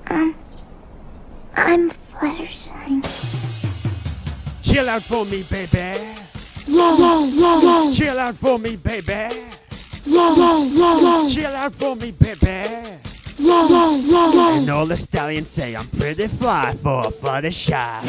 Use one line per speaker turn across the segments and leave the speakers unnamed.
I'm Fluttershy.
Chill out for me, baby.
Yeah.
Chill out for me, baby.
Yeah.
Chill out for me, baby.
Yeah.
And all the stallions say I'm pretty fly for a Fluttershy.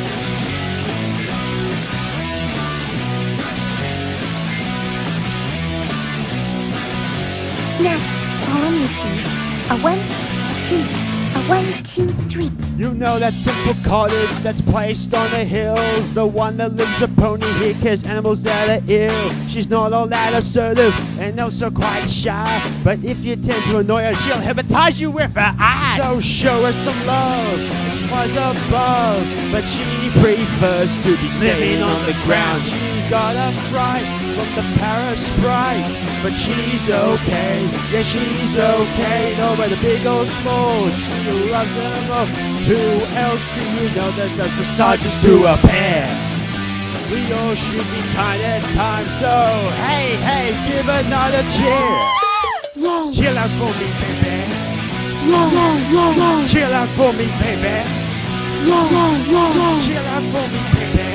Now, follow me, please. A 1, a 2, a 1, 2, 3.
You know that simple cottage that's placed on the hills, the one that lives a pony here cares animals that are ill. She's not all that assertive and also quite shy, but if you tend to annoy her, she'll hypnotize you with her eyes. So show her some love, she flies above, but she prefers to be living on the ground. She got a fright from the parasprite, but she's okay, yeah she's okay, no matter big or small, she loves them all. Who else do you know that does massages to a pair? We all should be kind at times, so hey, give another cheer.
Yeah.
Chill out for me, baby.
Yeah.
Chill out for me, baby.
Yeah.
Chill out for me, baby.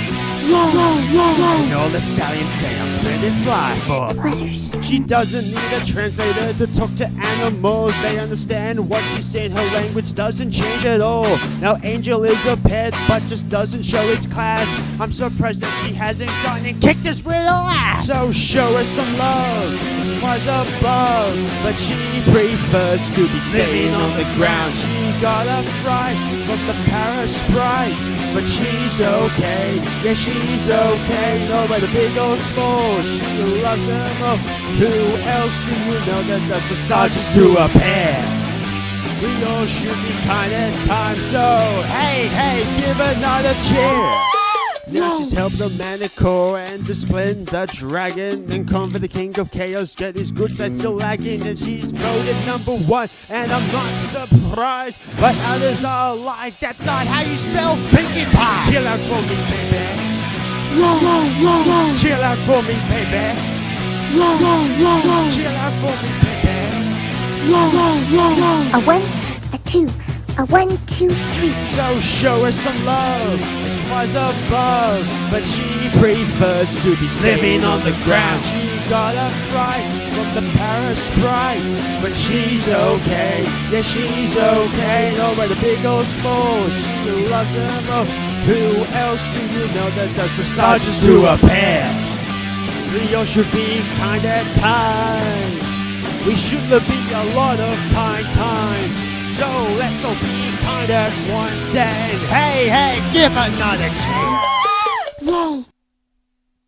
Yeah.
And all the stallions say I'm pretty fly for
Fluttershy.
She doesn't need a translator to talk to animals. They understand what she's saying. Her language doesn't change at all. Now Angel is a pet, but just doesn't show its class. I'm surprised that she hasn't gone and kicked this little ass. So show her some love. She flies above, but she prefers to be living on the ground. She got a fright from the parasprite, but she's okay. Yeah, she's okay. No matter big or small, she loves them all. Who else do you know that does massages to a pair? We all should be kind at times, so hey, give another cheer. Now she's helped the Manicore and disciplined the dragon, and Convert the king of chaos, get his good side still lagging, and she's voted #1, and I'm not surprised, but others are like, that's not how you spell Pinkie Pie. Chill out for me, baby.
Yeah.
Chill out for me, baby. Chill out for me, baby.
A 1, a 2, a 1, 2, 3.
So show her some love. She flies above, but she prefers to be living on the ground. She got a fright from the parasprite, but she's okay. Yeah, she's okay. No matter big or small, she loves them all. Who else do you know that does massages to a pair? We all should be kind at times. We should be a lot of kind times. So let's all be kind at once and hey, give another chance.